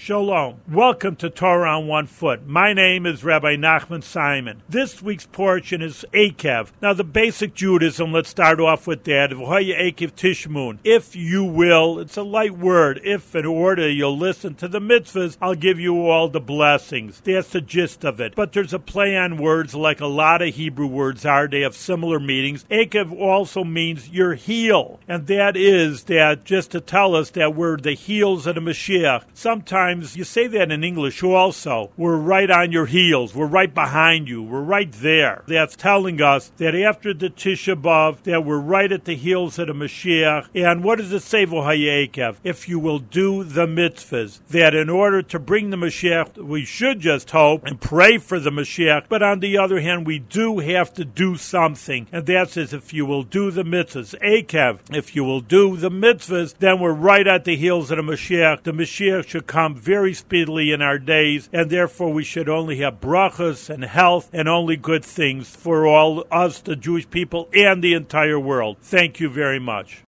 Shalom. Welcome to Torah on One Foot. My name is Rabbi Nachman Simon. This week's portion is Akev. Now, the basic Judaism, let's start off with that. Akev Tishmun. If you will, it's a light word. If in order you'll listen to the mitzvahs, I'll give you all the blessings. That's the gist of it. But there's a play on words like a lot of Hebrew words are. They have similar meanings. Akev also means your heel. And that is that just to tell us that we're the heels of the Mashiach. Sometimes you say that in English also. We're right on your heels. We're right behind you. We're right there. That's telling us that after the Tisha B'Av, that we're right at the heels of the Mashiach. And what does it say, V'hayekev? If you will do the mitzvahs, that in order to bring the Mashiach, we should just hope and pray for the Mashiach. But on the other hand, we do have to do something. And that says, if you will do the mitzvahs, Akev, if you will do the mitzvahs, then we're right at the heels of the Mashiach. The Mashiach should come very speedily in our days, and therefore we should only have brachas and health and only good things for all us, the Jewish people, and the entire world. Thank you very much.